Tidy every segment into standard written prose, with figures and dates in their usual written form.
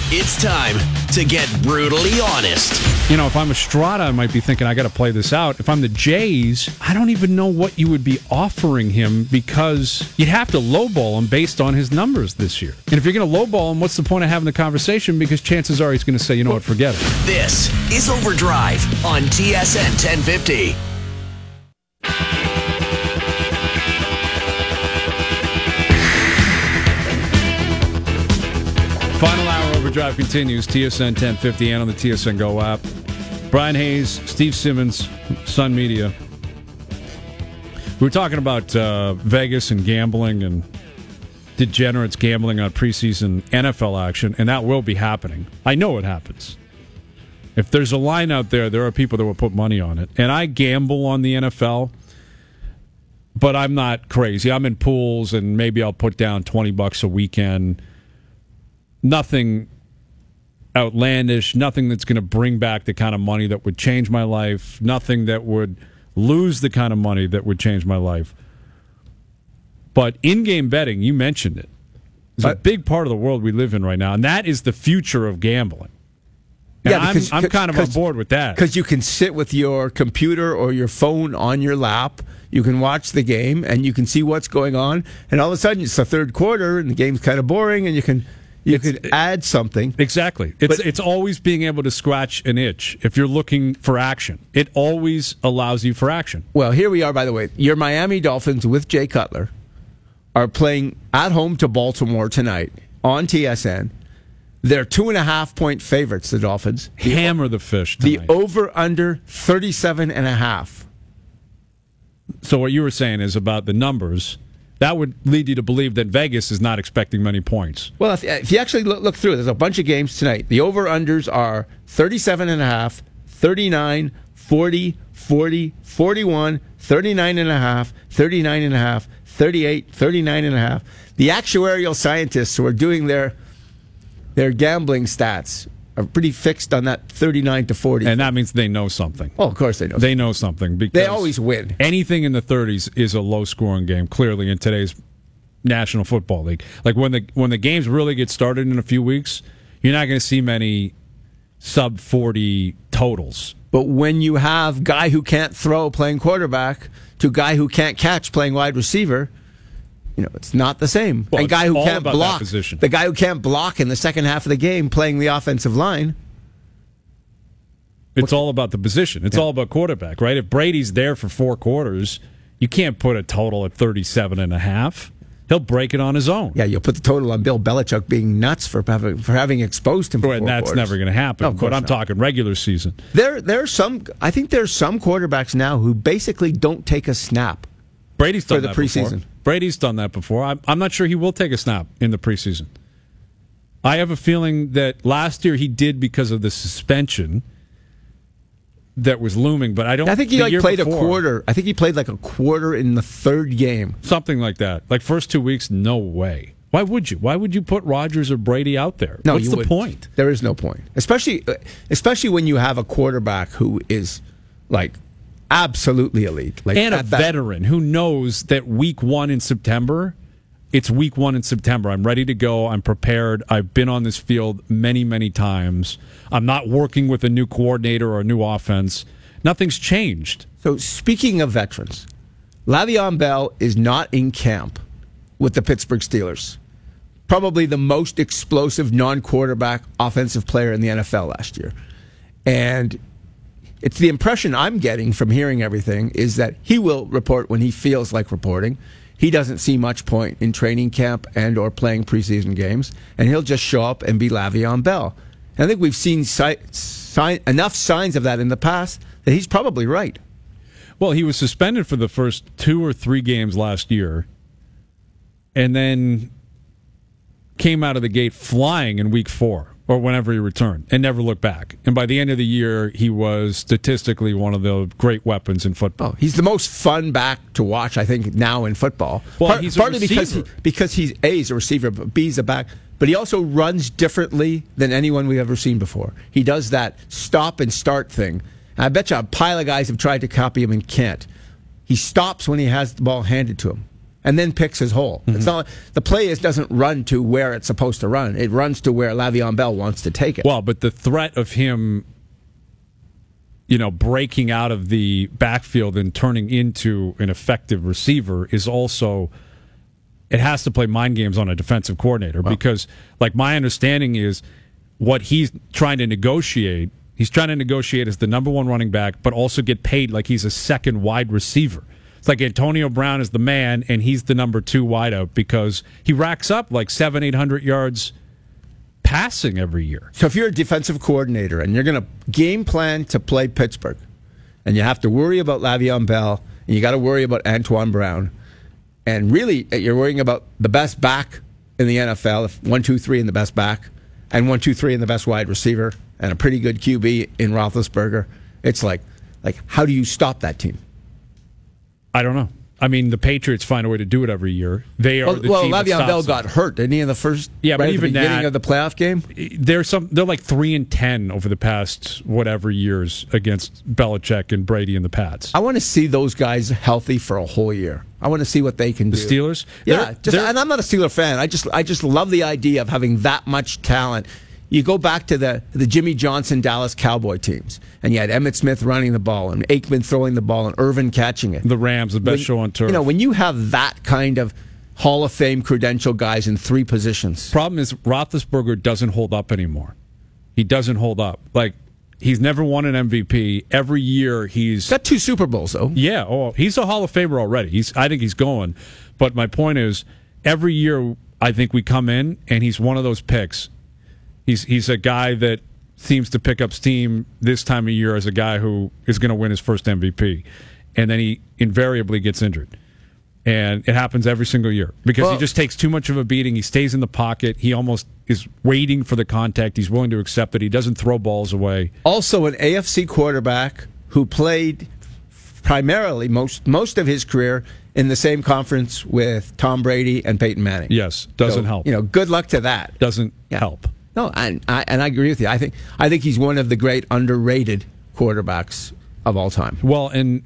It's time to get brutally honest. You know, if I'm Estrada, I might be thinking, I got to play this out. If I'm the Jays, I don't even know what you would be offering him because you'd have to lowball him based on his numbers this year. And if you're going to lowball him, what's the point of having the conversation? Because chances are he's going to say, you know what, forget it. This is Overdrive on TSN 1050. Final hour Overdrive continues. TSN 1050 and on the TSN Go app. Brian Hayes, Steve Simmons, Sun Media. We were talking about Vegas and gambling and degenerates gambling on preseason NFL action, and that will be happening. I know it happens. If there's a line out there, there are people that will put money on it. And I gamble on the NFL, but I'm not crazy. I'm in pools, and maybe I'll put down $20 a weekend. Nothing outlandish, nothing that's going to bring back the kind of money that would change my life, nothing that would lose the kind of money that would change my life. But in-game betting, you mentioned it, is a big part of the world we live in right now, and that is the future of gambling. And yeah, I'm kind of on board with that. Because you can sit with your computer or your phone on your lap, you can watch the game, and you can see what's going on, and all of a sudden it's the third quarter, and the game's kind of boring, and you can add something. Exactly. It's always being able to scratch an itch if you're looking for action. It always allows you for action. Well, here we are, by the way. Your Miami Dolphins with Jay Cutler are playing at home to Baltimore tonight on TSN. They're 2.5-point favorites, the Dolphins. Hammer the fish tonight. The over-under 37.5. So what you were saying is about the numbers. That would lead you to believe that Vegas is not expecting many points. Well, if you actually look through it, there's a bunch of games tonight. The over-unders are 37.5, 39, 40, 40, 41, 39.5, 39.5, 38, 39.5. The actuarial scientists who are doing their gambling stats are pretty fixed on that 39 to 40. And that means they know something. Oh, of course they know something. They know something. Because they always win. Anything in the 30s is a low-scoring game, clearly, in today's National Football League. Like, when the games really get started in a few weeks, you're not going to see many sub-40 totals. But when you have guy who can't throw playing quarterback to guy who can't catch playing wide receiver, you know, it's not the same. Well, and guy who can't block, the guy who can't block in the second half of the game playing the offensive line. It's all about the position. It's all about quarterback, right? If Brady's there for 4 quarters, you can't put a total at 37.5. He'll break it on his own. Yeah, you'll put the total on Bill Belichick being nuts for having exposed him for 4 and that's quarters. Never going to happen. No, but I'm talking regular season. There's some quarterbacks now who basically don't take a snap. Brady's done for the that preseason. Before. Brady's done that before. I'm not sure he will take a snap in the preseason. I have a feeling that last year he did because of the suspension that was looming, but I think he played a quarter. I think he played like a quarter in the third game. Something like that. Like first 2 weeks, no way. Why would you? Why would you put Rodgers or Brady out there? No, what's the point? There is no point. Especially when you have a quarterback who is like absolutely elite. Like, and a veteran who knows that week 1 in September, it's week 1 in September. I'm ready to go. I'm prepared. I've been on this field many, many times. I'm not working with a new coordinator or a new offense. Nothing's changed. So speaking of veterans, Le'Veon Bell is not in camp with the Pittsburgh Steelers. Probably the most explosive non-quarterback offensive player in the NFL last year. And it's the impression I'm getting from hearing everything is that he will report when he feels like reporting. He doesn't see much point in training camp and or playing preseason games, and he'll just show up and be Le'Veon Bell. And I think we've seen enough signs of that in the past that he's probably right. Well, he was suspended for the first 2 or 3 games last year, and then came out of the gate flying in week 4. Or whenever he returned, and never looked back. And by the end of the year, he was statistically one of the great weapons in football. Oh, he's the most fun back to watch, I think, now in football. Well, he's a receiver. Because he's A, a receiver, but B, he's a back. But he also runs differently than anyone we've ever seen before. He does that stop and start thing. And I bet you a pile of guys have tried to copy him and can't. He stops when he has the ball handed to him. and then picks his hole. It's not the play doesn't run to where it's supposed to run. It runs to where Le'Veon Bell wants to take it. Well, but the threat of him, breaking out of the backfield and turning into an effective receiver is also, it has to play mind games on a defensive coordinator because, like, my understanding is what he's trying to negotiate. He's trying to negotiate as the number one running back, but also get paid like he's a second wide receiver. It's like Antonio Brown is the man, and he's the number 2 wideout because he racks up like 700-800 yards passing every year. So if you're a defensive coordinator and you're going to game plan to play Pittsburgh, and you have to worry about Le'Veon Bell, and you got to worry about Antoine Brown, and really you're worrying about the best back in the NFL, if 1, 2, 3 in the best back, and 1, 2, 3 in the best wide receiver, and a pretty good QB in Roethlisberger, it's like how do you stop that team? I don't know. I mean, the Patriots find a way to do it every year. They are the team that Le'Veon Bell stops got hurt, didn't he, in the first? Yeah, but right even at the beginning that, of the playoff game. They're like 3-10 over the past whatever years against Belichick and Brady and the Pats. I want to see those guys healthy for a whole year. I want to see what they can do. The Steelers, yeah. And I'm not a Steeler fan. I just love the idea of having that much talent. You go back to the Jimmy Johnson Dallas Cowboy teams, and you had Emmitt Smith running the ball, and Aikman throwing the ball, and Irvin catching it. The Rams, the best show on turf. When you have that kind of Hall of Fame credential guys in 3 positions. Problem is, Roethlisberger doesn't hold up anymore. He doesn't hold up. Like, he's never won an MVP. Every year he's got 2 Super Bowls, though. Yeah, he's a Hall of Famer already. I think he's going. But my point is, every year I think we come in, and he's one of those picks. He's a guy that seems to pick up steam this time of year as a guy who is going to win his first MVP. And then he invariably gets injured. And it happens every single year because he just takes too much of a beating. He stays in the pocket. He almost is waiting for the contact. He's willing to accept it. He doesn't throw balls away. Also an AFC quarterback who played primarily most of his career in the same conference with Tom Brady and Peyton Manning. Yes, doesn't help. Good luck to that. Doesn't help. No, and I agree with you. I think he's one of the great underrated quarterbacks of all time. Well, and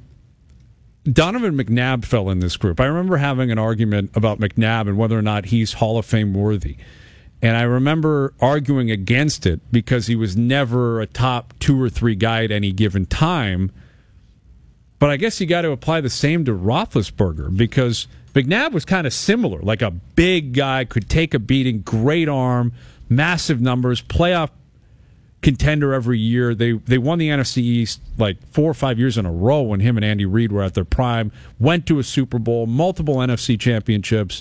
Donovan McNabb fell in this group. I remember having an argument about McNabb and whether or not he's Hall of Fame worthy. And I remember arguing against it because he was never a top 2 or 3 guy at any given time. But I guess you got to apply the same to Roethlisberger because McNabb was kind of similar, like a big guy, could take a beating, great arm, massive numbers, playoff contender every year. They won the NFC East like 4 or 5 years in a row when him and Andy Reid were at their prime, went to a Super Bowl, multiple NFC championships.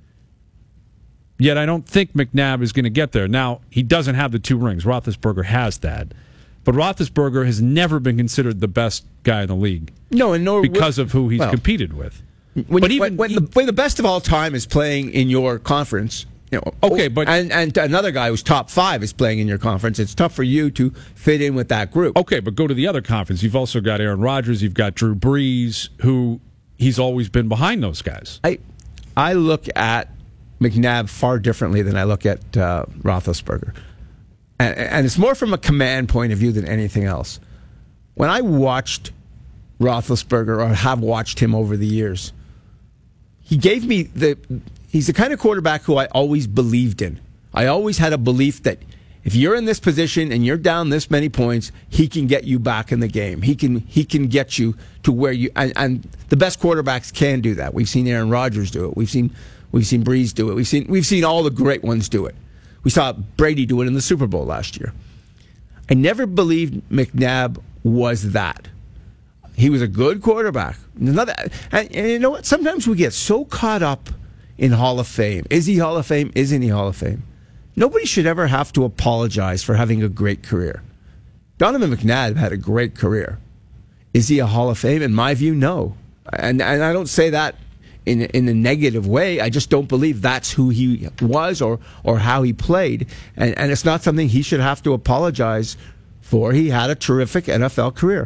Yet I don't think McNabb is going to get there. Now, he doesn't have the 2 rings. Roethlisberger has that. But Roethlisberger has never been considered the best guy in the league. Because of who he's competed with. When the best of all time is playing in your conference, okay, but and another guy who's top 5 is playing in your conference, it's tough for you to fit in with that group. Okay, but go to the other conference. You've also got Aaron Rodgers. You've got Drew Brees, who he's always been behind those guys. I look at McNabb far differently than I look at Roethlisberger. And it's more from a command point of view than anything else. When I watched Roethlisberger, or have watched him over the years, he gave me he's the kind of quarterback who I always believed in. I always had a belief that if you're in this position and you're down this many points, he can get you back in the game. He can get you to where you and the best quarterbacks can do that. We've seen Aaron Rodgers do it. We've seen Brees do it. We've seen all the great ones do it. We saw Brady do it in the Super Bowl last year. I never believed McNabb was that. He was a good quarterback. And you know what? Sometimes we get so caught up in Hall of Fame. Is he Hall of Fame? Isn't he Hall of Fame? Nobody should ever have to apologize for having a great career. Donovan McNabb had a great career. Is he a Hall of Fame? In my view, no. And I don't say that in a negative way. I just don't believe that's who he was or how he played. And it's not something he should have to apologize for. He had a terrific NFL career.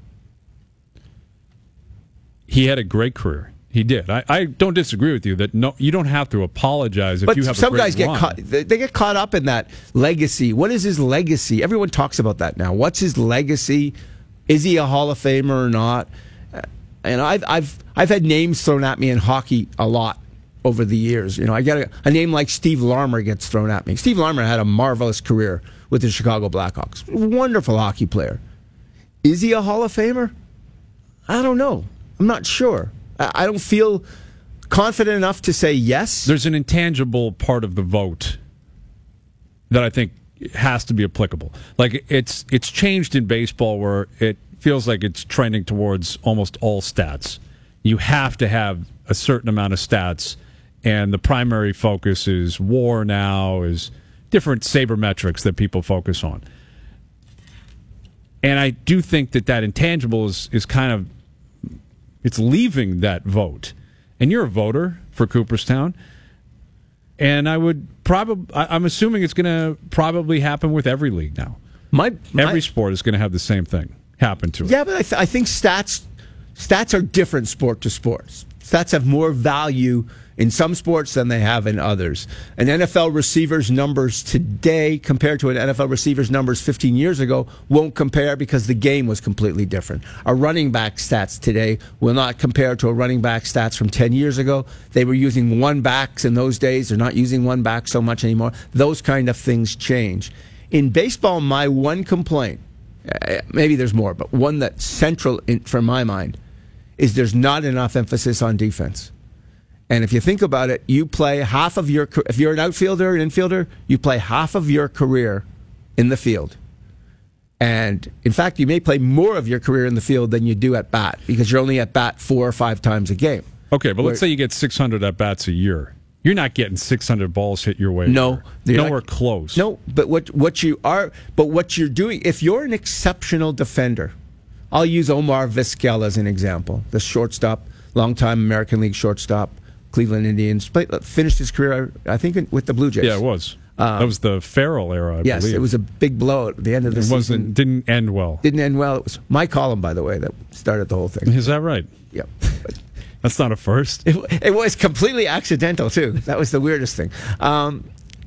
He had a great career. He did. I don't disagree with you that no, you don't have to apologize if you have a great run. But some guys get caught up in that legacy. What is his legacy? Everyone talks about that now. What's his legacy? Is he a Hall of Famer or not? And I've had names thrown at me in hockey a lot over the years. I get a name like Steve Larmer gets thrown at me. Steve Larmer had a marvelous career with the Chicago Blackhawks. Wonderful hockey player. Is he a Hall of Famer? I don't know. I'm not sure. I don't feel confident enough to say yes. There's an intangible part of the vote that I think has to be applicable. Like it's changed in baseball where it feels like it's trending towards almost all stats. You have to have a certain amount of stats, and the primary focus is WAR now, is different sabermetrics that people focus on. And I do think that intangible is kind of, it's leaving that vote. And you're a voter for Cooperstown. And I'm assuming it's going to probably happen with every league now. Every sport is going to have the same thing happen to it. Yeah, but I think stats are different sport to sport. Stats have more value in some sports than they have in others. An NFL receiver's numbers today compared to an NFL receiver's numbers 15 years ago won't compare because the game was completely different. A running back stats today will not compare to a running back stats from 10 years ago. They were using one backs in those days. They're not using one back so much anymore. Those kind of things change. In baseball, my one complaint, maybe there's more, but one that's central from my mind, is there's not enough emphasis on defense. And if you think about it, you play half of your, if you're an outfielder, an infielder, you play half of your career in the field. And in fact, you may play more of your career in the field than you do at bat because you're only at bat 4 or 5 times a game. Okay, but let's say you get 600 at bats a year. You're not getting 600 balls hit your way. No, nowhere close. No, but what you're doing, if you're an exceptional defender, I'll use Omar Vizquel as an example, the shortstop, longtime American League shortstop, Cleveland Indians, finished his career, I think, with the Blue Jays. Yeah, it was. That was the Farrell era, I believe. Yes, it was a big blowout at the end of the season. Didn't end well. Didn't end well. It was my column, by the way, that started the whole thing. Is that right? Yep. That's not a first. It was completely accidental, too. That was the weirdest thing. Omar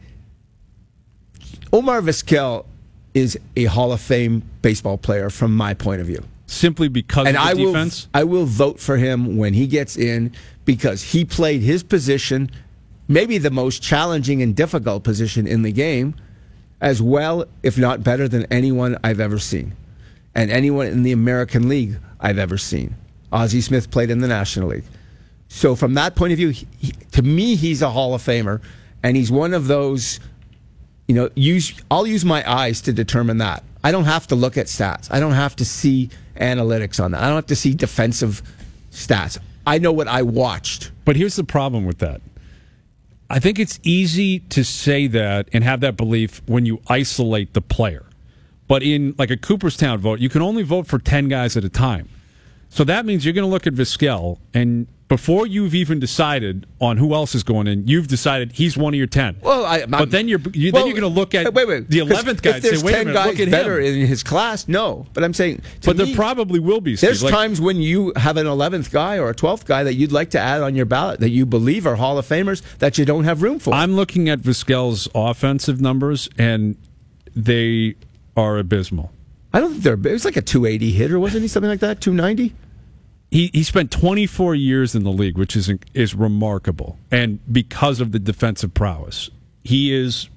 Vizquel is a Hall of Fame baseball player from my point of view. Simply because of the defense? I will vote for him when he gets in because he played his position, maybe the most challenging and difficult position in the game, as well, if not better, than anyone I've ever seen. And anyone in the American League I've ever seen. Ozzie Smith played in the National League. So from that point of view, to me, he's a Hall of Famer. And he's one of those, I'll use my eyes to determine that. I don't have to look at stats. I don't have to see analytics on that. I don't have to see defensive stats. I know what I watched. But here's the problem with that. I think it's easy to say that and have that belief when you isolate the player. But in like a Cooperstown vote, you can only vote for 10 guys at a time. So that means you're going to look at Vizquel, and before you've even decided on who else is going in, you've decided he's one of your 10. Well, but then you're going to look at the 11th guy and say, wait a minute, look at better him. In his class, no. But I'm saying, there probably will be. Steve. There's times when you have an 11th guy or a 12th guy that you'd like to add on your ballot that you believe are Hall of Famers that you don't have room for. I'm looking at Vizquel's offensive numbers, and they are abysmal. I don't think they're big. It was like a 280 hitter, wasn't he? Something like that, 290? He spent 24 years in the league, which is remarkable. And because of the defensive prowess, he is,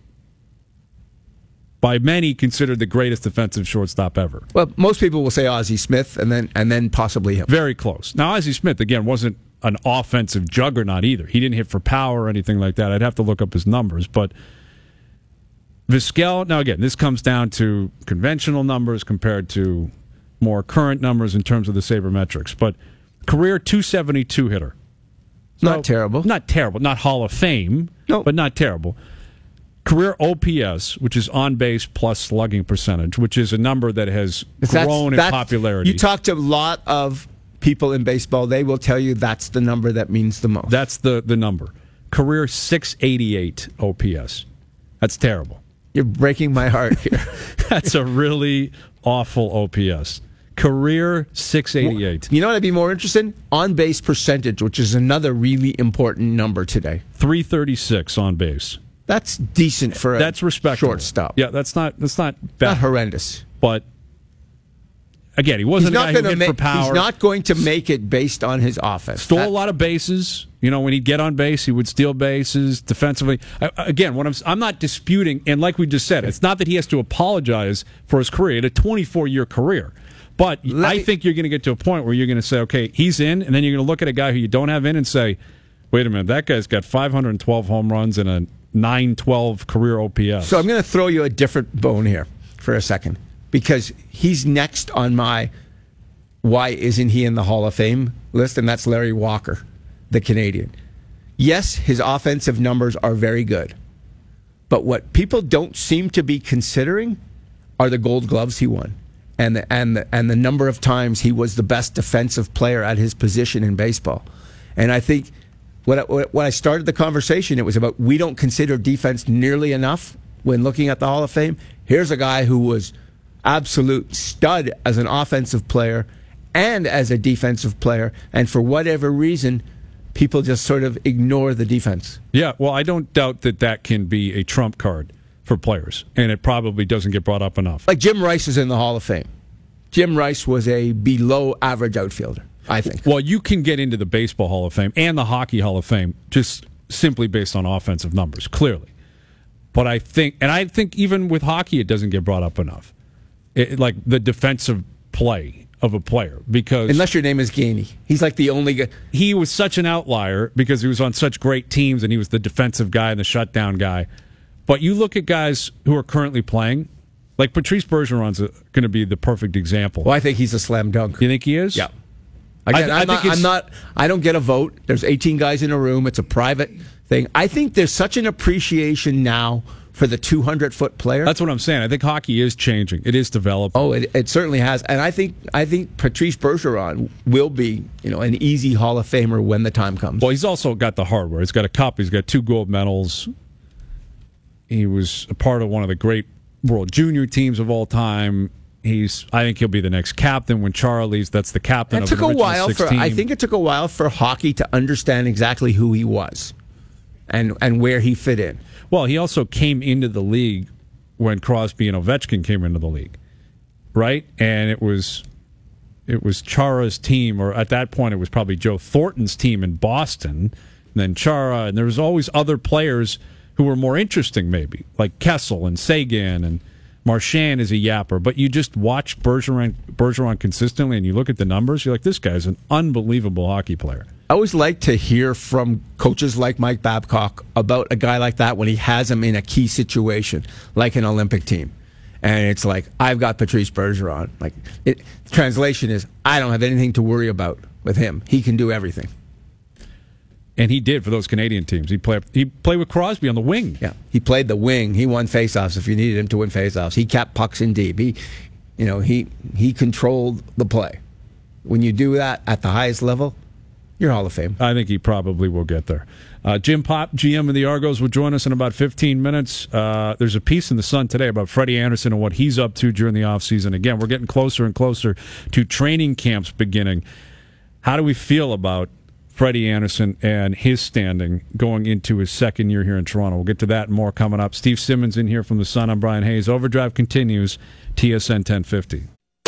by many, considered the greatest defensive shortstop ever. Well, most people will say Ozzie Smith and then possibly him. Very close. Now, Ozzie Smith, again, wasn't an offensive juggernaut either. He didn't hit for power or anything like that. I'd have to look up his numbers. But Vizquel, now again, this comes down to conventional numbers compared to more current numbers in terms of the sabermetrics. But career 272 hitter. So, not terrible. Not terrible. Not Hall of Fame, but not terrible. Career OPS, which is on base plus slugging percentage, which is a number that has grown in popularity. You talk to a lot of people in baseball, they will tell you that's the number that means the most. That's the number. Career 688 OPS. That's terrible. You're breaking my heart here. That's a really awful OPS. Career 688. You know what I'd be more interested in? On-base percentage, which is another really important number today. 336 on base. That's decent for a respectable shortstop. Yeah, that's not bad. Not horrendous. But again, he wasn't a guy who hit for power. He's not going to make it based on his offense. Stole a lot of bases. When he'd get on base, he would steal bases defensively. Again, I'm not disputing, and like we just said, it's not that he has to apologize for his career. He had a 24-year career. But I think you're going to get to a point where you're going to say, okay, he's in, and then you're going to look at a guy who you don't have in and say, wait a minute, that guy's got 512 home runs and a 912 career OPS. So I'm going to throw you a different bone here for a second, because he's next on my why isn't he in the Hall of Fame list, and that's Larry Walker, the Canadian. Yes, his offensive numbers are very good, but what people don't seem to be considering are the Gold Gloves he won, and the number of times he was the best defensive player at his position in baseball. And I think when I started the conversation, it was about we don't consider defense nearly enough when looking at the Hall of Fame. Here's a guy who was absolute stud as an offensive player and as a defensive player, and for whatever reason, people just sort of ignore the defense. Yeah, well, I don't doubt that can be a trump card for players, and it probably doesn't get brought up enough. Like Jim Rice is in the Hall of Fame. Jim Rice was a below-average outfielder, I think. Well, you can get into the Baseball Hall of Fame and the Hockey Hall of Fame just simply based on offensive numbers, clearly. But I think even with hockey, it doesn't get brought up enough. Like the defensive play of a player, because unless your name is Gainey, he's like the only guy. He was such an outlier because he was on such great teams and he was the defensive guy and the shutdown guy. But you look at guys who are currently playing, like Patrice Bergeron's going to be the perfect example. Well, I think he's a slam dunk. You think he is? Yeah. Again, I don't get a vote. There's 18 guys in a room. It's a private thing. I think there's such an appreciation now for the 200-foot player. That's what I'm saying. I think hockey is changing. It is developing. Oh, it certainly has. And I think Patrice Bergeron will be, an easy Hall of Famer when the time comes. Well, he's also got the hardware. He's got a cup. He's got 2 gold medals. He was a part of one of the great World Junior teams of all time. I think he'll be the next captain when Chara leaves. That's the captain of the original 16. I think it took a while for hockey to understand exactly who he was and where he fit in. Well, he also came into the league when Crosby and Ovechkin came into the league, right? And it was Chara's team, or at that point it was probably Joe Thornton's team in Boston, and then Chara, and there was always other players who were more interesting maybe, like Kessel and Sagan, and Marchand is a yapper. But you just watch Bergeron consistently, and you look at the numbers, you're like, this guy's an unbelievable hockey player. I always like to hear from coaches like Mike Babcock about a guy like that when he has him in a key situation, like an Olympic team. And it's like, I've got Patrice Bergeron. Translation is, I don't have anything to worry about with him. He can do everything. And he did for those Canadian teams. He played with Crosby on the wing. Yeah, he played the wing. He won faceoffs if you needed him to win faceoffs. He kept pucks in deep. He controlled the play. When you do that at the highest level, you're Hall of Fame. I think he probably will get there. Jim Popp, GM of the Argos, will join us in about 15 minutes. There's a piece in the Sun today about Freddie Anderson and what he's up to during the offseason. Again, we're getting closer and closer to training camps beginning. How do we feel about Freddie Anderson and his standing going into his second year here in Toronto? We'll get to that and more coming up. Steve Simmons in here from the Sun. I'm Brian Hayes. Overdrive continues, TSN 1050.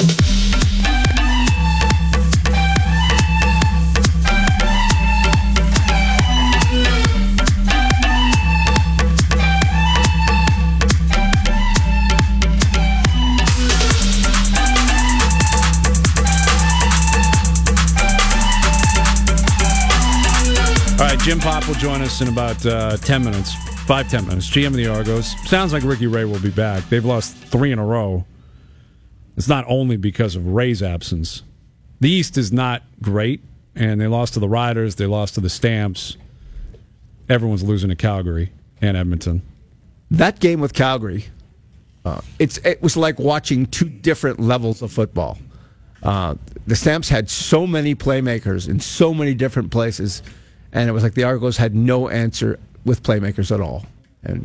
Jim Popp will join us in about 10 minutes, 5-10 minutes. GM of the Argos. Sounds like Ricky Ray will be back. They've lost 3 in a row. It's not only because of Ray's absence. The East is not great, and they lost to the Riders. They lost to the Stamps. Everyone's losing to Calgary and Edmonton. That game with Calgary, it was like watching 2 different levels of football. The Stamps had so many playmakers in so many different places, and it was like the Argos had no answer with playmakers at all. And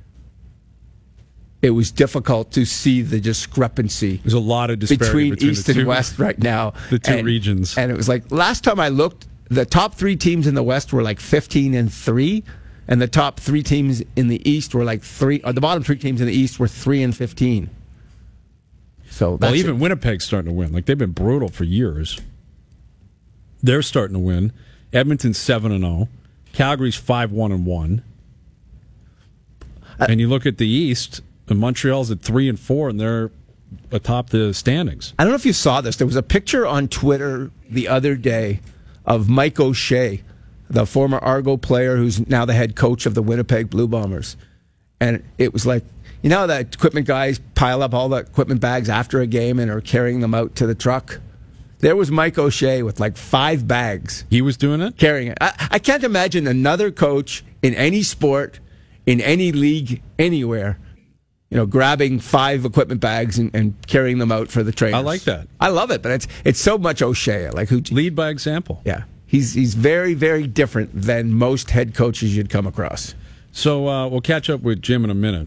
it was difficult to see the discrepancy. There's a lot of disparity between East and West right now. The two regions. And it was like, last time I looked, the top 3 teams in the West were like 15-3, and the top 3 teams in the East were like 3, or the bottom 3 teams in the East were 3-15. So well, even Winnipeg's starting to win. Like, they've been brutal for years. They're starting to win. Edmonton's 7-0. Calgary's 5-1-1. And you look at the East, and Montreal's at 3-4, and they're atop the standings. I don't know if you saw this. There was a picture on Twitter the other day of Mike O'Shea, the former Argo player who's now the head coach of the Winnipeg Blue Bombers. And it was like, you know how the equipment guys pile up all the equipment bags after a game and are carrying them out to the truck? There was Mike O'Shea with like 5 bags. He was doing it? Carrying it. I can't imagine another coach in any sport, in any league, anywhere, grabbing 5 equipment bags and carrying them out for the trainers. I like that. I love it, but it's so much O'Shea. Lead by example. Yeah. He's very, very different than most head coaches you'd come across. So we'll catch up with Jim in a minute.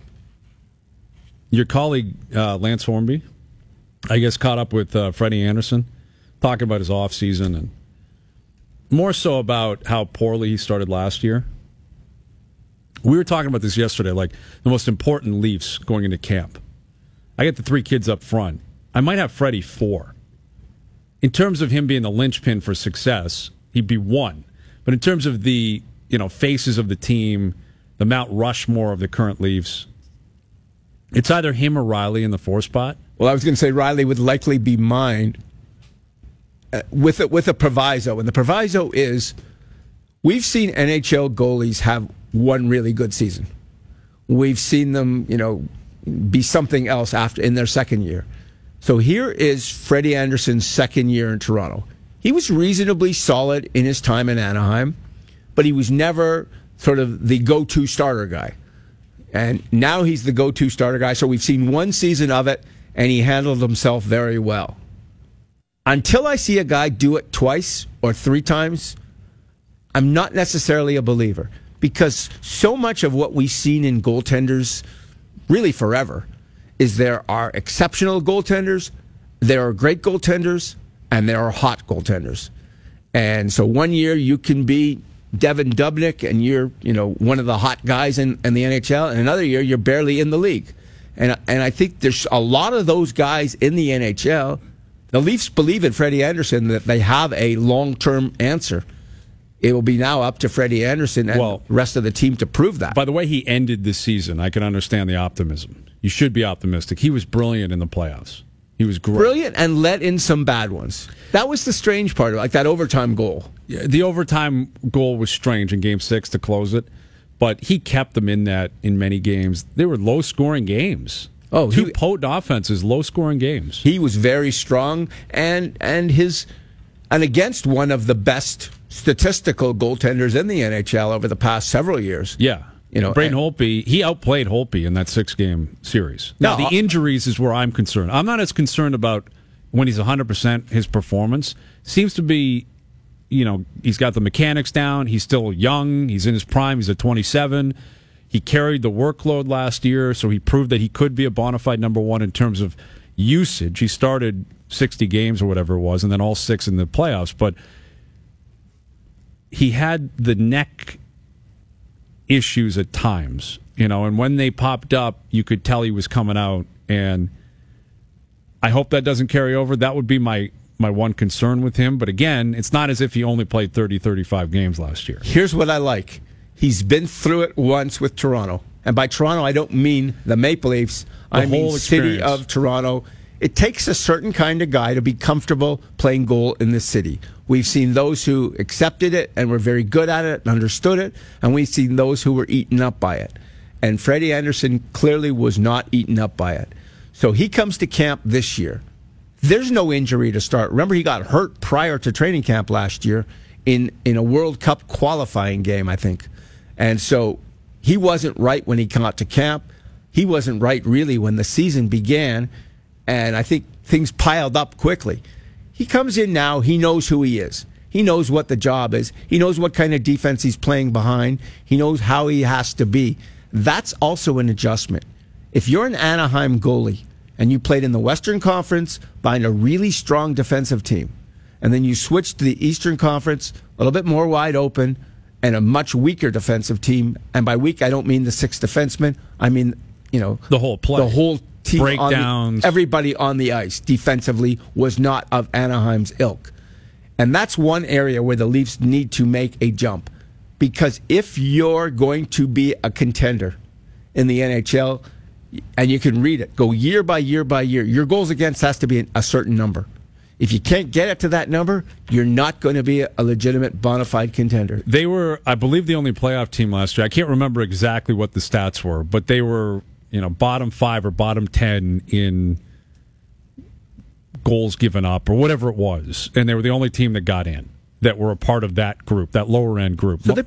Your colleague, Lance Hornby, I guess, caught up with Freddie Anderson, talking about his offseason and more so about how poorly he started last year. We were talking about this yesterday, like the most important Leafs going into camp. I get the 3 kids up front. I might have Freddie 4. In terms of him being the linchpin for success, he'd be 1. But in terms of the faces of the team, the Mount Rushmore of the current Leafs, it's either him or Riley in the 4 spot. Well, I was going to say Riley would likely be mine with a proviso. And the proviso is we've seen NHL goalies have one really good season. We've seen them, be something else in their second year. So here is Freddie Anderson's second year in Toronto. He was reasonably solid in his time in Anaheim, but he was never sort of the go-to starter guy. And now he's the go-to starter guy. So we've seen one season of it, and he handled himself very well. Until I see a guy do it twice or 3 times, I'm not necessarily a believer. Because so much of what we've seen in goaltenders, really forever, is there are exceptional goaltenders, there are great goaltenders, and there are hot goaltenders. And so one year you can be Devin Dubnyk and you're, one of the hot guys in the NHL, and another year you're barely in the league. And I think there's a lot of those guys in the NHL. The Leafs believe in Freddie Anderson that they have a long-term answer. It will be now up to Freddie Anderson and the rest of the team to prove that. By the way he ended the season, I can understand the optimism. You should be optimistic. He was brilliant in the playoffs. He was great. Brilliant and let in some bad ones. That was the strange part, like that overtime goal. Yeah, the overtime goal was strange in Game 6 to close it, but he kept them in many games. They were low-scoring games. Oh, 2 potent offenses, low-scoring games. He was very strong and against one of the best statistical goaltenders in the NHL over the past several years. Yeah. Braden Holtby, he outplayed Holtby in that 6-game series. Now, the injuries is where I'm concerned. I'm not as concerned about when he's 100% his performance. Seems to be, he's got the mechanics down. He's still young. He's in his prime. He's at 27. He carried the workload last year, so he proved that he could be a bona fide number 1 in terms of usage. He started 60 games or whatever it was, and then all 6 in the playoffs. But he had the neck issues at times, and when they popped up, you could tell he was coming out, and I hope that doesn't carry over. That would be my one concern with him. But again, it's not as if he only played 30, 35 games last year. Here's what I like. He's been through it once with Toronto. And by Toronto, I don't mean the Maple Leafs. I mean city of Toronto. It takes a certain kind of guy to be comfortable playing goal in this city. We've seen those who accepted it and were very good at it and understood it, and we've seen those who were eaten up by it. And Freddie Anderson clearly was not eaten up by it. So he comes to camp this year. There's no injury to start. Remember, he got hurt prior to training camp last year in a World Cup qualifying game, I think. And so he wasn't right when he got to camp. He wasn't right really when the season began. And I think things piled up quickly. He comes in now. He knows who he is. He knows what the job is. He knows what kind of defense he's playing behind. He knows how he has to be. That's also an adjustment. If you're an Anaheim goalie and you played in the Western Conference behind a really strong defensive team, and then you switch to the Eastern Conference, a little bit more wide open, and a much weaker defensive team, and by weak I don't mean the 6 defensemen, I mean, the whole play. The whole team, breakdowns. Everybody on the ice defensively was not of Anaheim's ilk. And that's one area where the Leafs need to make a jump. Because if you're going to be a contender in the NHL, and you can read it, go year by year by year, your goals against has to be a certain number. If you can't get it to that number, you're not going to be a legitimate bona fide contender. They were, I believe, the only playoff team last year. I can't remember exactly what the stats were, but they were, bottom 5 or bottom 10 in goals given up or whatever it was. And they were the only team that got in, that were a part of that group, that lower end group. So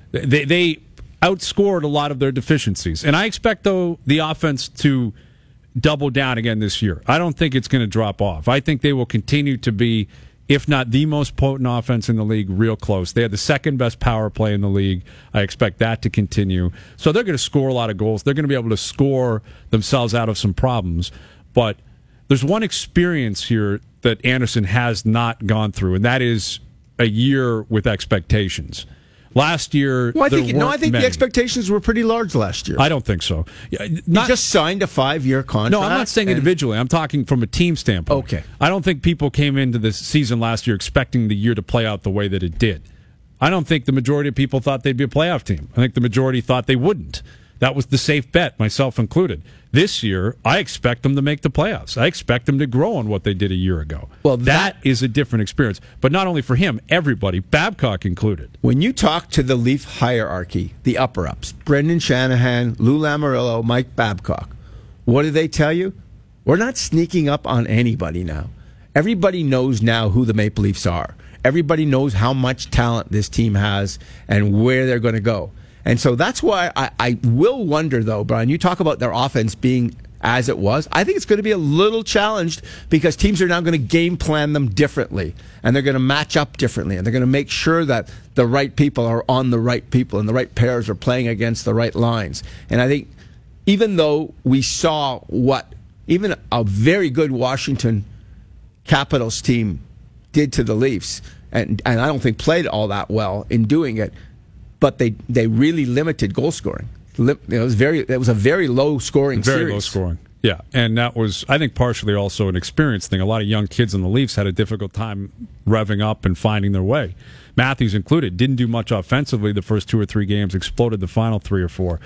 they outscored a lot of their deficiencies. And I expect, though, the offense to double down again this year. I don't think it's going to drop off. I think they will continue to be, if not the most potent offense in the league, real close. They had the second best power play in the league. I expect that to continue. So they're going to score a lot of goals. They're going to be able to score themselves out of some problems. But there's one experience here that Anderson has not gone through, and that is a year with expectations. Last year, I think the expectations were pretty large last year. I don't think so. He just signed a 5-year contract. No, I'm not saying individually. I'm talking from a team standpoint. Okay. I don't think people came into this season last year expecting the year to play out the way that it did. I don't think the majority of people thought they'd be a playoff team. I think the majority thought they wouldn't. That was the safe bet, myself included. This year, I expect them to make the playoffs. I expect them to grow on what they did a year ago. Well, that is a different experience. But not only for him, everybody, Babcock included. When you talk to the Leaf hierarchy, the upper-ups, Brendan Shanahan, Lou Lamoriello, Mike Babcock, what do they tell you? We're not sneaking up on anybody now. Everybody knows now who the Maple Leafs are. Everybody knows how much talent this team has and where they're going to go. And so that's why I will wonder, though, Brian, you talk about their offense being as it was. I think it's going to be a little challenged because teams are now going to game plan them differently, and they're going to match up differently, and they're going to make sure that the right people are on the right people and the right pairs are playing against the right lines. And I think even though we saw what even a very good Washington Capitals team did to the Leafs, and I don't think played all that well in doing it, but they really limited goal scoring. It was a very low scoring series. Very low scoring. Yeah, and that was, I think, partially also an experience thing. A lot of young kids in the Leafs had a difficult time revving up and finding their way. Matthews included. Didn't do much offensively the first 2 or 3 games, exploded the final 3 or 4.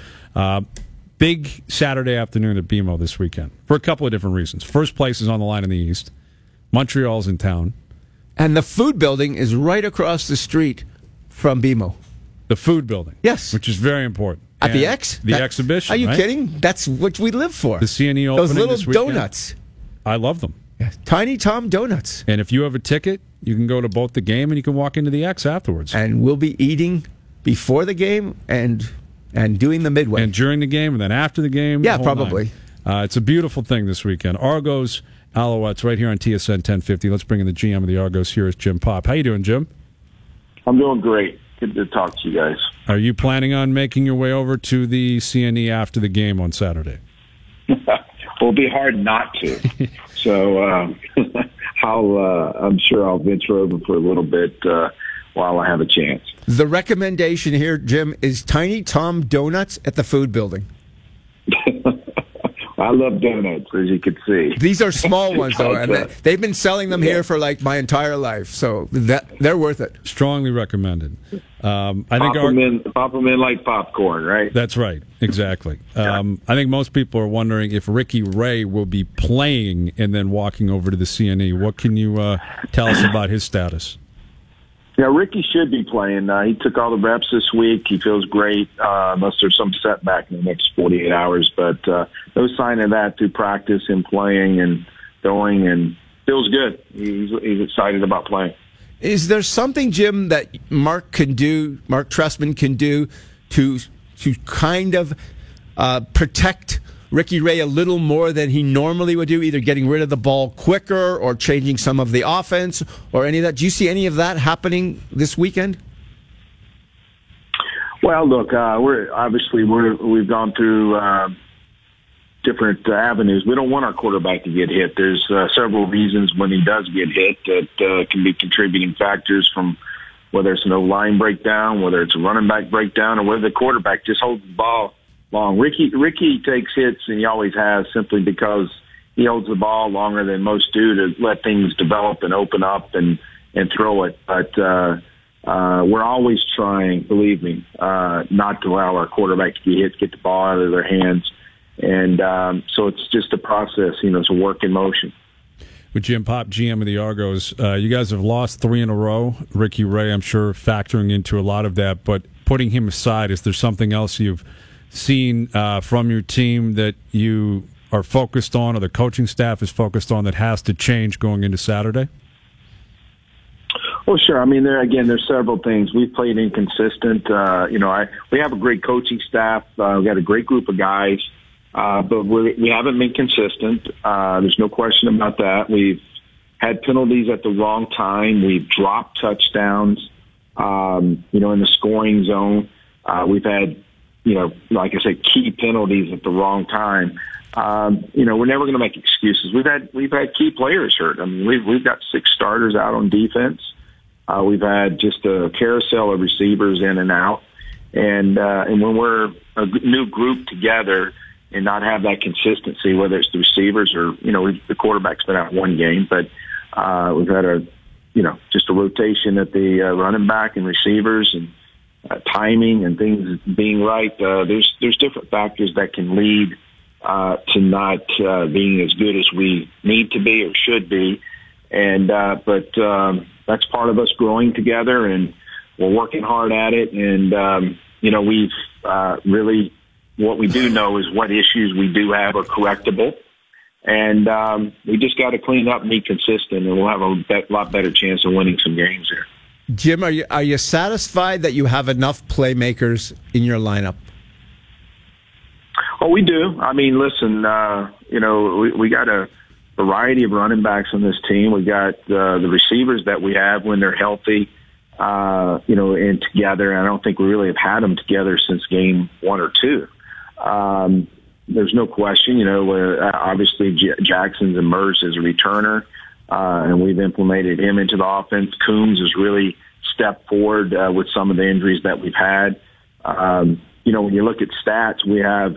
Big Saturday afternoon at BMO this weekend for a couple of different reasons. First place is on the line in the East. Montreal's in town. And the food building is right across the street from BMO. The food building. Yes. Which is very important. At the X? The exhibition. Are you right? kidding? That's what we live for. The CNE opening Those little this weekend. donuts. I love them. Yeah. Tiny Tom Donuts. And if you have a ticket, you can go to both the game and you can walk into the X afterwards. And we'll be eating before the game and doing the midway. And during the game and then after the game. Yeah, probably. It's a beautiful thing this weekend. Argos, Alouettes, right here on TSN 1050. Let's bring in the GM of the Argos. Here is Jim Popp. How you doing, Jim? I'm doing great. Good to talk to you guys. Are you planning on making your way over to the CNE after the game on Saturday? It'll be hard not to. So I'm sure I'll venture over for a little bit while I have a chance. The recommendation here, Jim, is Tiny Tom Donuts at the food building. I love donuts, as you can see. These are small ones, though, and they've been selling them here for like my entire life, so they're worth it. Strongly recommended. I think pop them in like popcorn, right? That's right, exactly. I think most people are wondering if Ricky Ray will be playing and then walking over to the CNE. What can you tell us about his status? Yeah, Ricky should be playing. He took all the reps this week. He feels great, unless there's some setback in the next 48 hours. But no sign of that through practice and playing and going, and feels good. He's excited about playing. Is there something, Jim, that Mark Trestman can do to kind of protect Ricky Ray a little more than he normally would do, either getting rid of the ball quicker or changing some of the offense or any of that? Do you see any of that happening this weekend? Well, look, we've gone through different avenues. We don't want our quarterback to get hit. There's several reasons when he does get hit that can be contributing factors, from whether it's an O-line breakdown, whether it's a running back breakdown, or whether the quarterback just holds the ball long. Ricky takes hits, and he always has, simply because he holds the ball longer than most do to let things develop and open up and throw it. But we're always trying, believe me, not to allow our quarterback to get the ball out of their hands. And so it's just a process, it's a work in motion. With Jim Popp, GM of the Argos, you guys have lost 3 in a row. Ricky Ray, I'm sure, factoring into a lot of that. But putting him aside, is there something else you've seen from your team that you are focused on, or the coaching staff is focused on, that has to change going into Saturday? Well, sure. I mean, there's several things. We've played inconsistent. We have a great coaching staff. We've got a great group of guys. But we haven't been consistent. There's no question about that. We've had penalties at the wrong time. We've dropped touchdowns, in the scoring zone. We've had, like I said, key penalties at the wrong time. We're never going to make excuses. We've had key players hurt. I mean, we've got 6 starters out on defense. We've had just a carousel of receivers in and out. And when we're a new group together and not have that consistency, whether it's the receivers or, the quarterback's been out one game, but we've had just a rotation at the running back and receivers and timing and things being right. There's different factors that can lead to not being as good as we need to be or should be. And but that's part of us growing together, and we're working hard at it. And, we've really, what we do know is what issues we do have are correctable. And we just got to clean up and be consistent, and we'll have a lot better chance of winning some games here. Jim, are you satisfied that you have enough playmakers in your lineup? Oh, we do. I mean, listen, we got a variety of running backs on this team. We got the receivers that we have when they're healthy, and together. I don't think we really have had them together since game 1 or 2. There's no question, obviously Jackson's emerged as a returner, and we've implemented him into the offense. Coombs has really stepped forward with some of the injuries that we've had. When you look at stats, we have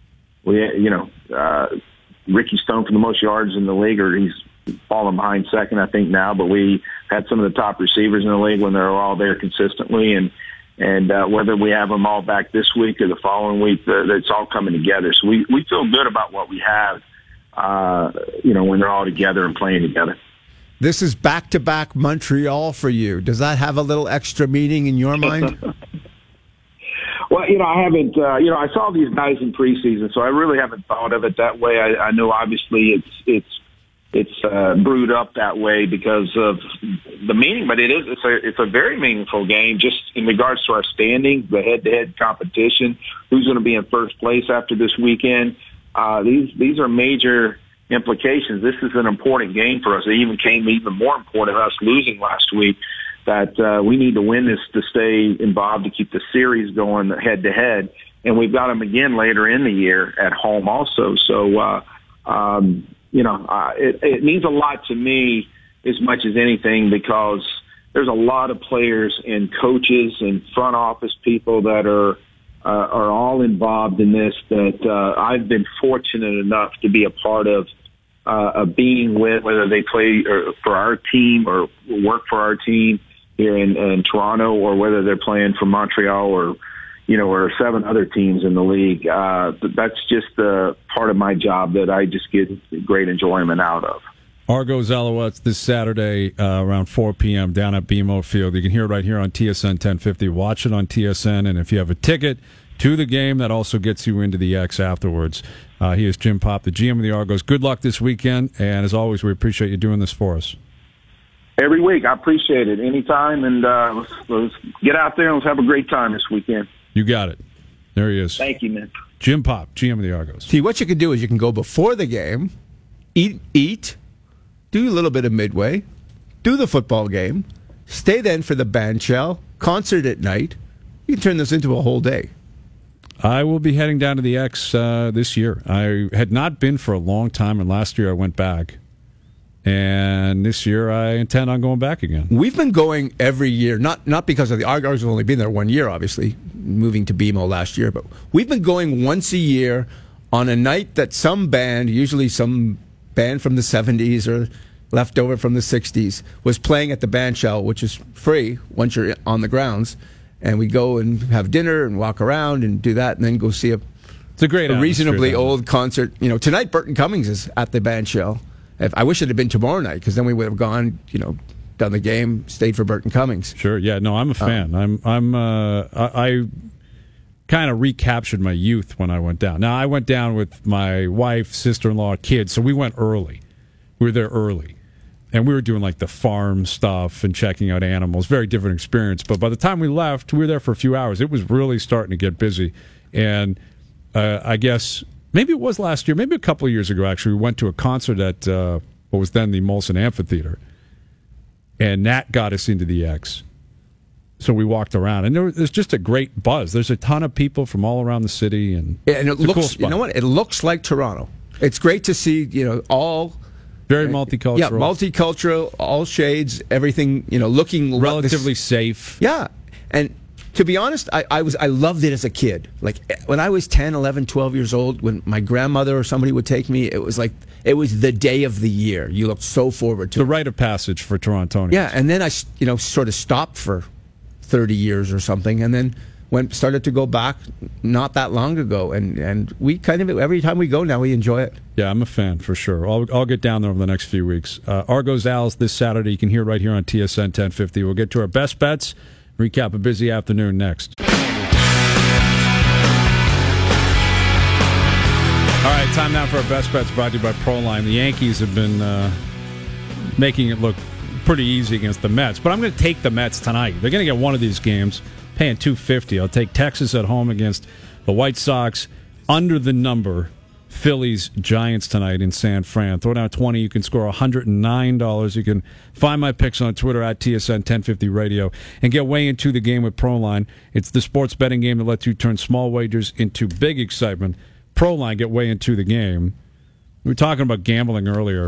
Ricky Stone for the most yards in the league, or he's fallen behind second, I think, now, but we had some of the top receivers in the league when they're all there consistently, and whether we have them all back this week or the following week, it's all coming together. So we feel good about what we have, when they're all together and playing together. This is back-to-back Montreal for you. Does that have a little extra meaning in your mind? Well, I haven't, I saw these guys in preseason, so I really haven't thought of it that way. I know obviously it's brewed up that way because of the meaning, but it's a very meaningful game just in regards to our standings, the head-to-head competition, who's going to be in first place after this weekend. These are major implications. This is an important game for us. It even came even more important us losing last week, that we need to win this to stay involved, to keep the series going head-to-head. And we've got them again later in the year at home also. So, it means a lot to me as much as anything, because there's a lot of players and coaches and front office people that are all involved in this, that I've been fortunate enough to be a part of being with, whether they play for our team or work for our team here in Toronto, or whether they're playing for Montreal or 7 other teams in the league. That's just part of my job that I just get great enjoyment out of. Argos Alouettes this Saturday around 4 p.m. down at BMO Field. You can hear it right here on TSN 1050. Watch it on TSN, and if you have a ticket to the game, that also gets you into the X afterwards. He is Jim Popp, the GM of the Argos. Good luck this weekend, and as always, we appreciate you doing this for us. Every week. I appreciate it. Anytime, and let's get out there and let's have a great time this weekend. You got it. There he is. Thank you, man. Jim Popp, GM of the Argos. See, what you can do is you can go before the game, eat, do a little bit of midway, do the football game, stay then for the band shell, concert at night. You can turn this into a whole day. I will be heading down to the X this year. I had not been for a long time, and last year I went back. And this year, I intend on going back again. We've been going every year, not because of the Argos have only been there 1 year, obviously, moving to BMO last year, but we've been going once a year on a night that some band, usually some band from the 70s or left over from the 60s, was playing at the band shell, which is free once you're on the grounds. And we go and have dinner and walk around and do that, and then go see it's a great reasonably old concert. You know, tonight Burton Cummings is at the band shell. I wish it had been tomorrow night, because then we would have gone, done the game, stayed for Burton Cummings. Sure, yeah, no, I'm a fan. I kind of recaptured my youth when I went down. Now, I went down with my wife, sister-in-law, kids, so we went early. We were there early. And we were doing like the farm stuff and checking out animals. Very different experience. But by the time we left, we were there for a few hours. It was really starting to get busy. And I guess maybe it was last year, maybe a couple of years ago, actually, we went to a concert at what was then the Molson Amphitheater. And that got us into the X. So we walked around. And there's just a great buzz. There's a ton of people from all around the city. And it looks, a cool spot. You know what? It looks like Toronto. It's great to see, all... Very multicultural. Yeah, multicultural, all shades, everything, looking... Relatively safe. Yeah. And to be honest, I loved it as a kid. Like, when I was 10, 11, 12 years old, when my grandmother or somebody would take me, it was the day of the year. You looked so forward to it. The rite of passage for Torontonians. Yeah, and then I, sort of stopped for 30 years or something, and then started to go back not that long ago, and we kind of, every time we go now, we enjoy it. Yeah, I'm a fan for sure. I'll get down there over the next few weeks. Argos Als this Saturday. You can hear right here on TSN 1050. We'll get to our best bets. Recap a busy afternoon next. All right, time now for our best bets, brought to you by Proline. The Yankees have been making it look pretty easy against the Mets, but I'm going to take the Mets tonight. They're going to get one of these games, paying $250. I'll take Texas at home against the White Sox, under the number. Phillies Giants tonight in San Fran. Throw down 20. You can score $109. You can find my picks on Twitter at TSN 1050 Radio and get way into the game with Proline. It's the sports betting game that lets you turn small wagers into big excitement. Proline, get way into the game. We were talking about gambling earlier.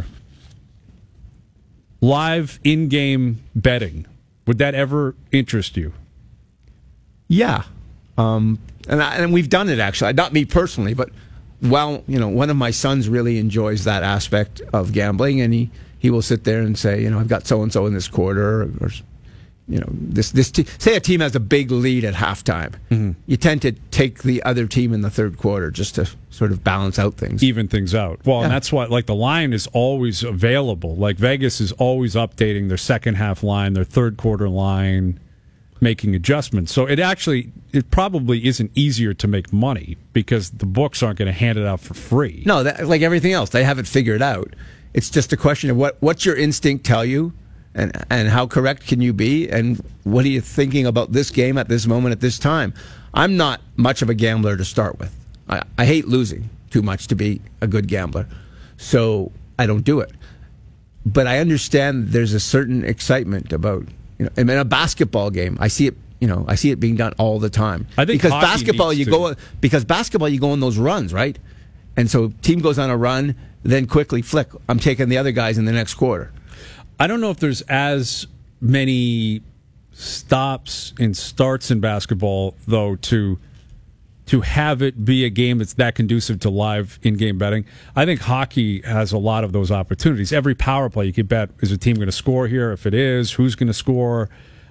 Live in-game betting. Would that ever interest you? Yeah. And we've done it, actually. Not me personally, but one of my sons really enjoys that aspect of gambling, and he will sit there and say, I've got so-and-so in this quarter, or say a team has a big lead at halftime. Mm-hmm. You tend to take the other team in the third quarter just to sort of balance out things. Even things out. Well, yeah. And that's why, the line is always available. Like, Vegas is always updating their second half line, their third quarter line, making adjustments. So it probably isn't easier to make money because the books aren't going to hand it out for free. No, like everything else, they have it figured out. It's just a question of what's your instinct tell you, and how correct can you be, and what are you thinking about this game at this moment at this time. I'm not much of a gambler to start with. I hate losing too much to be a good gambler, so I don't do it. But I understand there's a certain excitement about, in a basketball game, I see it. I see it being done all the time. I think because basketball, you go on those runs, right? And so team goes on a run, then quickly flick. I'm taking the other guys in the next quarter. I don't know if there's as many stops and starts in basketball, though, to have it be a game that's that conducive to live in-game betting. I think hockey has a lot of those opportunities. Every power play you could bet, is a team going to score here? If it is, who's going to score?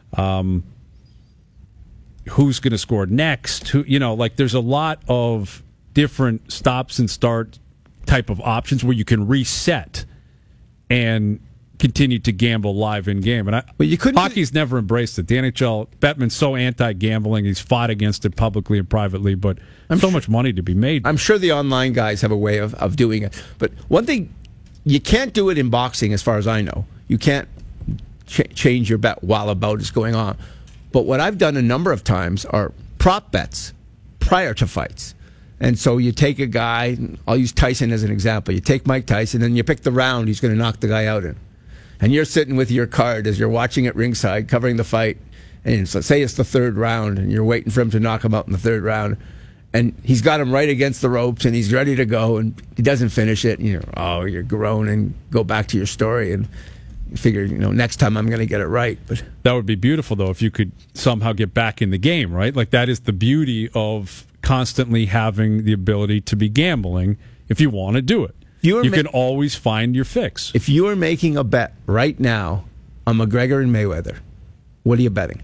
Who's going to score next? There's a lot of different stops and start type of options where you can reset and continue to gamble live in game. And hockey's never embraced it. The NHL, Bettman's so anti-gambling. He's fought against it publicly and privately, but much money to be made. I'm sure the online guys have a way of doing it. But one thing, you can't do it in boxing as far as I know. You can't change your bet while a bout is going on. But what I've done a number of times are prop bets prior to fights. And so you take a guy, I'll use Tyson as an example. You take Mike Tyson and you pick the round he's going to knock the guy out in. And you're sitting with your card as you're watching at ringside, covering the fight. And so say it's the third round and you're waiting for him to knock him out in the third round. and he's got him right against the ropes, and he's ready to go, and he doesn't finish it. And you're groaning, go back to your story, and you figure, next time I'm going to get it right. But that would be beautiful, though, if you could somehow get back in the game, right? Like, that is the beauty of constantly having the ability to be gambling if you want to do it. You can always find your fix. If you are making a bet right now on McGregor and Mayweather, what are you betting?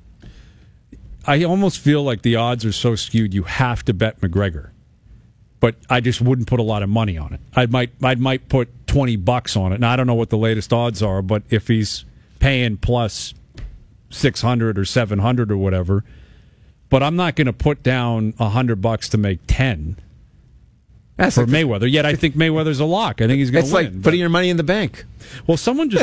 I almost feel like the odds are so skewed you have to bet McGregor. But I just wouldn't put a lot of money on it. I might put $20 on it. Now, I don't know what the latest odds are, but if he's paying plus 600 or 700 or whatever, but I'm not going to put down $100 to make 10 for Mayweather. Yet I think Mayweather's a lock. I think he's going to win. It's like putting your money in the bank. Well,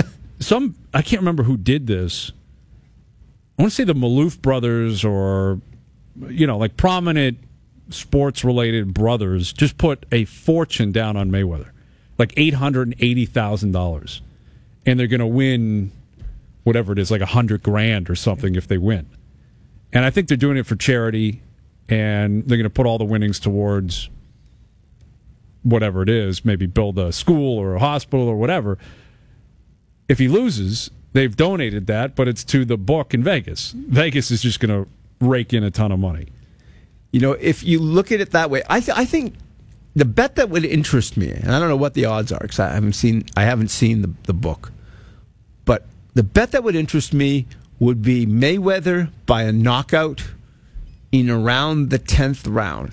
I can't remember who did this. I want to say the Maloof brothers or, like prominent sports-related brothers just put a fortune down on Mayweather, like $880,000. And they're going to win whatever it is, like $100,000 or something if they win. And I think they're doing it for charity, and they're going to put all the winnings towards whatever it is, maybe build a school or a hospital or whatever. If he loses, they've donated that, but it's to the book in Vegas. Vegas is just going to rake in a ton of money. If you look at it that way, I think the bet that would interest me, and I don't know what the odds are because I haven't seen the book, but the bet that would interest me would be Mayweather by a knockout in around the 10th round,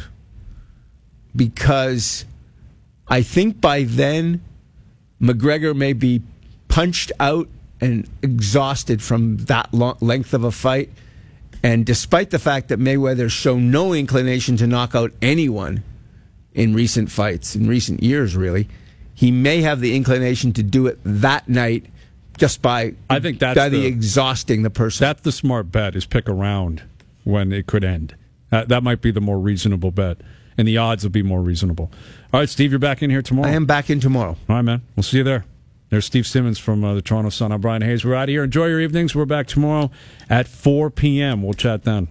because I think by then McGregor may be punched out and exhausted from that length of a fight. And despite the fact that Mayweather's shown no inclination to knock out anyone in recent fights, in recent years really, he may have the inclination to do it that night just by exhausting the person. That's the smart bet, is pick a round when it could end. That might be the more reasonable bet, and the odds will be more reasonable. All right, Steve, you're back in here tomorrow. I am back in tomorrow. All right, man. We'll see you there. There's Steve Simmons from the Toronto Sun. I'm Brian Hayes. We're out of here. Enjoy your evenings. We're back tomorrow at 4 p.m. We'll chat then.